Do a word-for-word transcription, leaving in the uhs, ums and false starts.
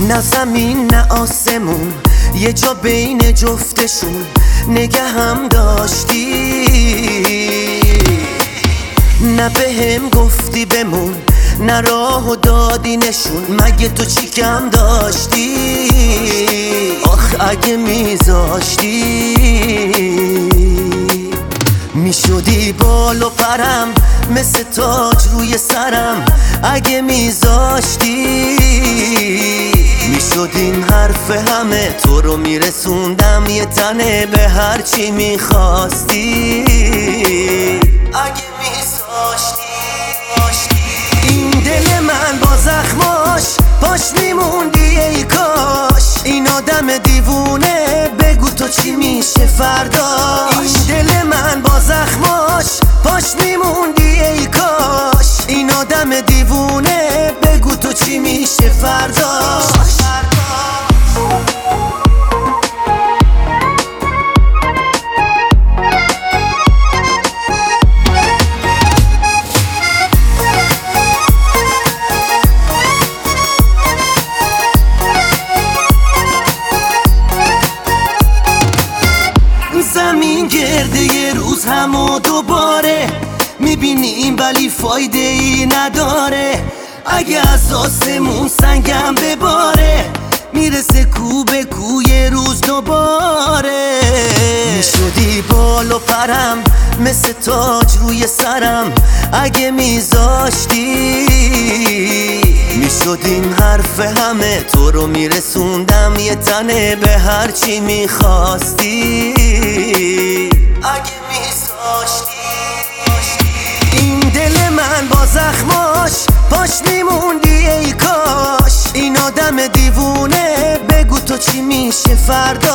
نه زمین نه آسمون، یه جا بین جفتشون نگه هم داشتی. نه بهم گفتی بمون، نه راهو دادی نشون، مگه تو چی کم داشتی؟ آخ اگه میذاشتی میشدی بال و پرم، مثل تاج روی سرم. اگه میذاشتی میشد این حرف همه، تو رو میرسوندم یه تنه به هر چی میخواستی. اگه میذاشتی این دل من با زخماش پاش میموندی ای کاش. این آدم دیوونه بگو تو چی میشه فرداش. این دل من با زخماش پاش میموندی ای کاش. این آدم دیوونه بگو تو چی میشه فرداش. زمین گرده یه روز هم و دوباره میبینیم ولی فایده ای نداره. اگه از آسمون سنگم بباره میرسه کو به کو یه روز دوباره. میشدی بال و پرم، مثل تاج روی سرم. اگه میذاشتی میشد این حرف همه، تو رو میرسوندم یه تنه به هر چی میخواستی. اگه میذاشتی این دل من با زخماش پاش میموندی ای کاش. این آدم دیوونه بگو تو چی میشه فردا.